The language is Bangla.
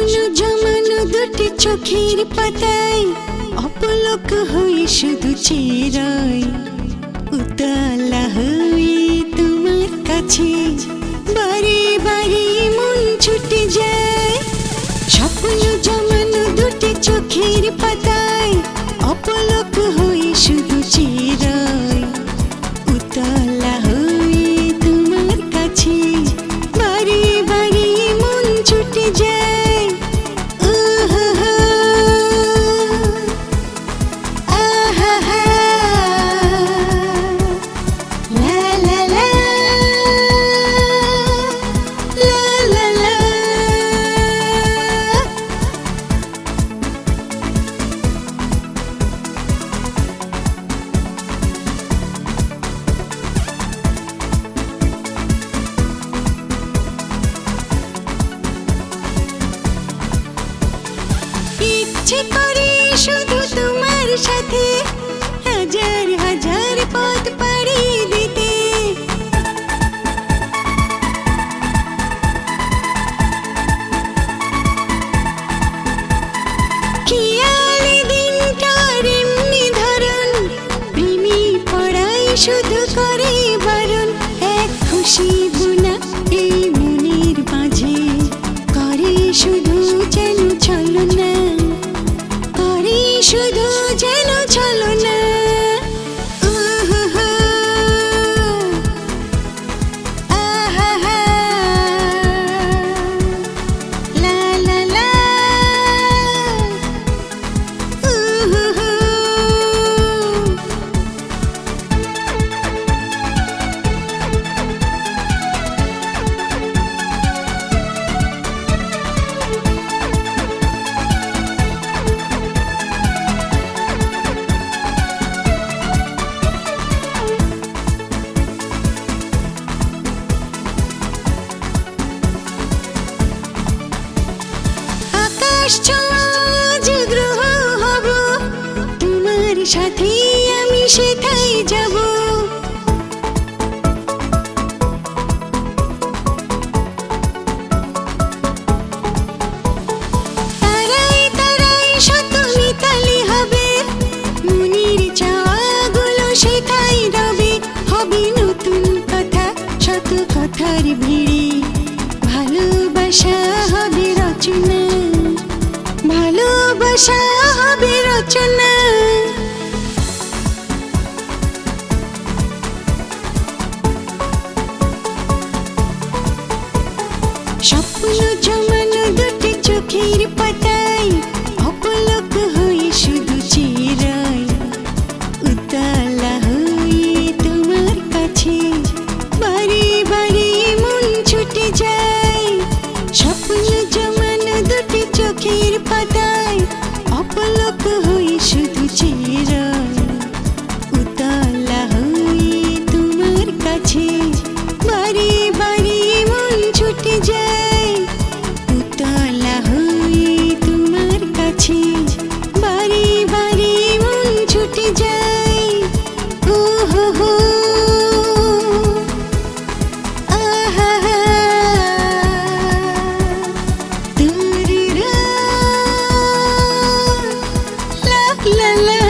স্বপ্ন জমানো দুটি চোখের পাতায় অপলক হয়ে শুধু চিরায় উতলা হয়ে তোমার কাছে বারে বারে মন ছুটে যায়। স্বপ্ন জমানো দুটি চোখের পাতায় অপলক হয়ে শুধু চিরায় উতলা হয়ে তোমার কাছে বারে বারে মন ছুটে যায়। ইচ্ছে করে শুধু তোমার সাথে হাজার হাজার পথ পাড়ি দিতে, খেয়ালি দিনটার এমনি ধরন প্রেমে পড়াই শুধু করে বারণ। এক খুশি বোনা এই মনের মাঝে করে শুধু যেন ছলনা, করে শুধু যেন ছলনা। আজ গ্রহ হব তোমার সাথে আমি সেথায় যাব। তারাই তারাই শত মিতালি হবে মনের চাওয়াগুলো সেথায় রবে। হবে নতুন কথা শত কথার ভিড়ে ভালোবাসা হবে রচনা, ভালোবাসা হবে রচনা। স্বপ্ন জমানো দুটি চোখের পাতায় অপলক হয়ে শুধু চিরায় উতলা হয়ে তোমার কাছে বারে বারে মন ছুটে যায়। স্বপ্ন জমানো দুটি চোখের পাতায় অপলক হয়ে শুধু চিরায় উতলা হয়ে তোমার কাছে বারে বারে মন ছুটে যায়। উতলা হয়ে তোমার কাছে বারে বারে মন ছুটে যায়। ও হো হো la la